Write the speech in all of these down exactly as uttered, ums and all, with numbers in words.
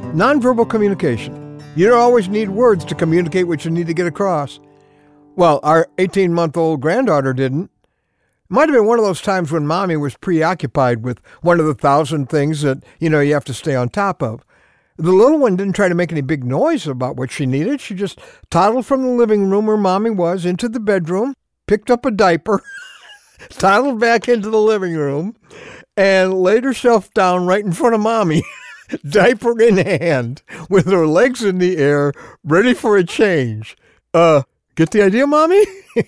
Nonverbal communication. You don't always need words to communicate what you need to get across. Well, our eighteen-month-old granddaughter didn't. It might have been one of those times when Mommy was preoccupied with one of the thousand things that, you know, you have to stay on top of. The little one didn't try to make any big noise about what she needed. She just toddled from the living room where Mommy was into the bedroom, picked up a diaper, toddled back into the living room, and laid herself down right in front of Mommy, diaper in hand, with her legs in the air, ready for a change. Uh, get the idea, Mommy?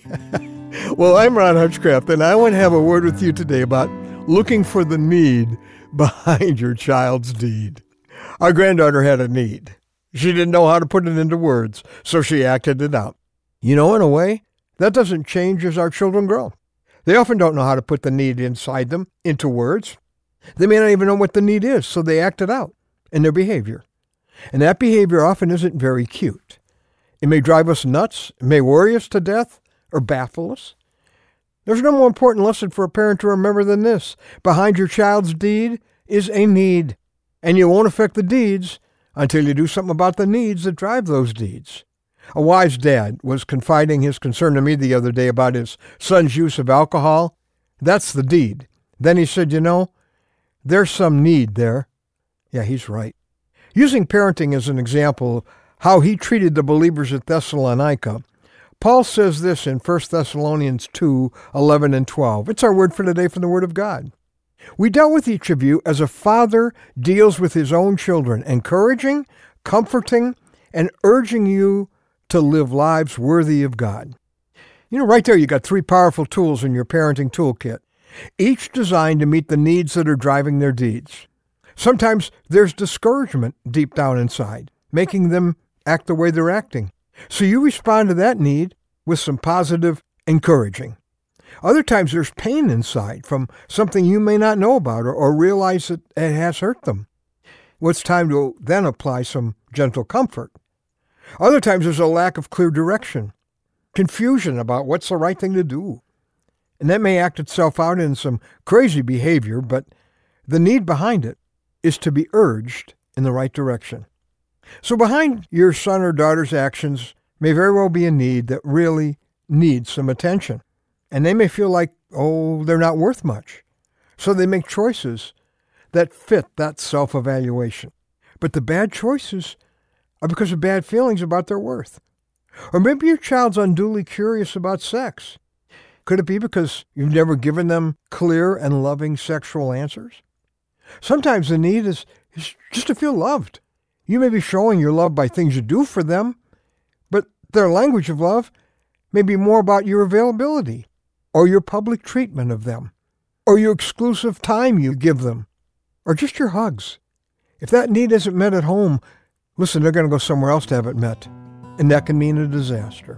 Well, I'm Ron Hutchcraft, and I want to have a word with you today about looking for the need behind your child's deed. Our granddaughter had a need. She didn't know how to put it into words, so she acted it out. You know, in a way, that doesn't change as our children grow. They often don't know how to put the need inside them into words. They may not even know what the need is, so they act it out in their behavior. And that behavior often isn't very cute. It may drive us nuts, it may worry us to death, or baffle us. There's no more important lesson for a parent to remember than this. Behind your child's deed is a need. And you won't affect the deeds until you do something about the needs that drive those deeds. A wise dad was confiding his concern to me the other day about his son's use of alcohol. That's the deed. Then he said, you know, there's some need there. Yeah, he's right. Using parenting as an example of how he treated the believers at Thessalonica, Paul says this in First Thessalonians two, eleven and twelve. It's our word for today from the Word of God. We dealt with each of you as a father deals with his own children, encouraging, comforting, and urging you to live lives worthy of God. You know, right there you got three powerful tools in your parenting toolkit, each designed to meet the needs that are driving their deeds. Sometimes there's discouragement deep down inside, making them act the way they're acting. So you respond to that need with some positive encouraging. Other times there's pain inside from something you may not know about or, or realize that it has hurt them. Well, it's time to then apply some gentle comfort. Other times there's a lack of clear direction, confusion about what's the right thing to do. And that may act itself out in some crazy behavior, but the need behind it is to be urged in the right direction. So behind your son or daughter's actions may very well be a need that really needs some attention. And they may feel like, oh, they're not worth much. So they make choices that fit that self-evaluation. But the bad choices are because of bad feelings about their worth. Or maybe your child's unduly curious about sex. Could it be because you've never given them clear and loving sexual answers? Sometimes the need is, is just to feel loved. You may be showing your love by things you do for them, but their language of love may be more about your availability, or your public treatment of them, or your exclusive time you give them, or just your hugs. If that need isn't met at home, listen, they're going to go somewhere else to have it met, and that can mean a disaster.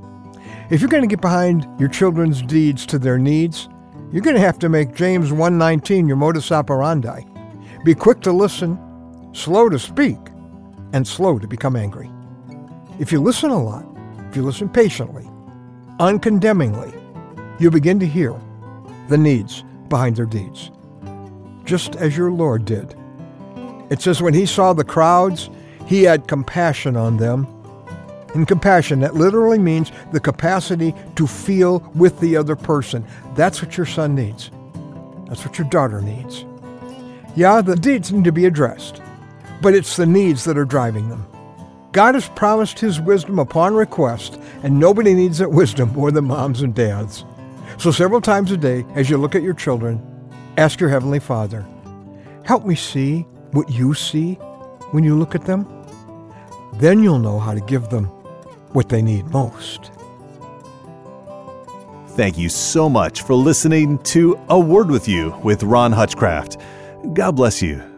If you're going to get behind your children's deeds to their needs, you're going to have to make James one nineteen your modus operandi. Be quick to listen, slow to speak, and slow to become angry. If you listen a lot, if you listen patiently, uncondemningly, you begin to hear the needs behind their deeds, just as your Lord did. It says when he saw the crowds, he had compassion on them. And compassion, that literally means the capacity to feel with the other person. That's what your son needs. That's what your daughter needs. Yeah, the deeds need to be addressed, but it's the needs that are driving them. God has promised his wisdom upon request, and nobody needs that wisdom more than moms and dads. So several times a day, as you look at your children, ask your Heavenly Father, help me see what you see when you look at them. Then you'll know how to give them what they need most. Thank you so much for listening to A Word With You with Ron Hutchcraft. God bless you.